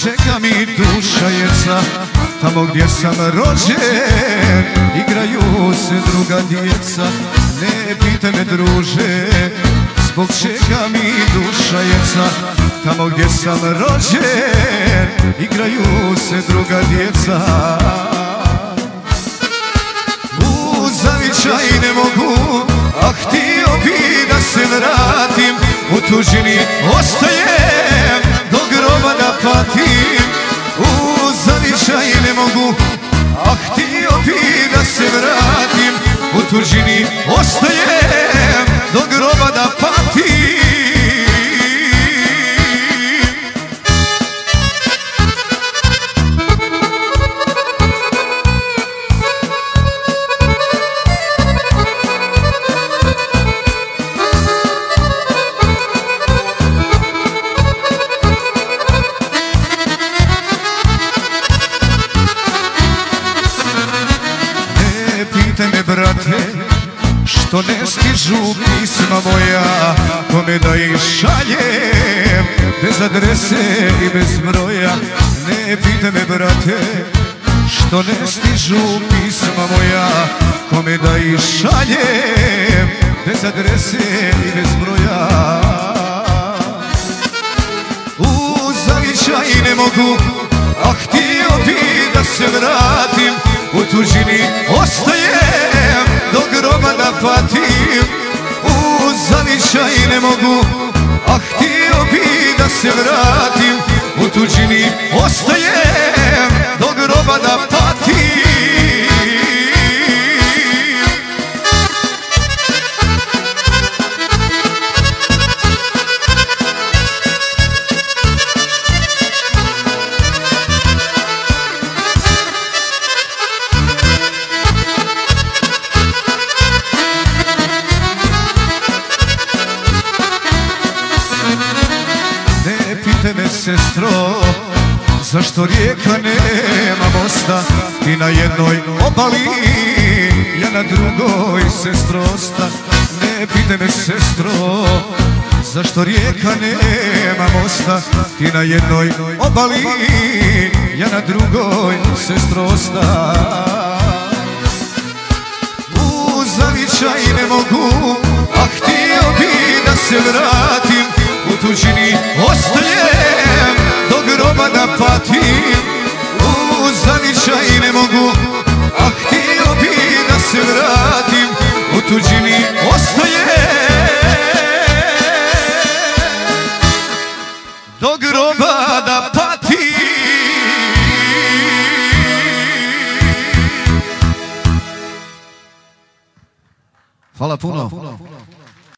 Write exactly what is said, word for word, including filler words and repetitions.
čega mi duša jeca, tamo gdje sam rođen, igraju se druga djeca. Ne pitaj me druže, zbog čega mi duša jeca, tamo gdje sam rođen, igraju se druga djeca. U zavičaj ne mogu, a htio bi da se vratim, u tuđini ostajem, do groba da patim. U zavičaj ne mogu, a htio bi da se vratim, u tuđini ostajem, do groba da patim. Pitaj me brate, što ne stižu pisma moja, kome da ih šaljem, bez adrese i bez broja. Ne pitaj me brate, što ne stižu pisma moja, kome da ih šaljem, bez adrese i bez broja. U zavičaj ne mogu, a htio bi da se vratim, u tuđini ostajem, do groba da patim. U zavičaj ne mogu, a htio bi da se vratim, u tuđini ostajem, do groba da patim. Tebe sestro, zašto rijeka nema mosta, ti na jednoj obali, ja na drugoj, sestro, osta. Ne pitaj me sestro, zašto rijeka nema mosta, ti na jednoj obali, ja na drugoj, sestro, osta. U zavičaj ne mogu, a htio bi da se vratim, u tuđini ostajem, do groba da patim. U zavičaj ne mogu, a htio bi da se vratim, u tuđini ostajem, do groba da patim. Hvala puno.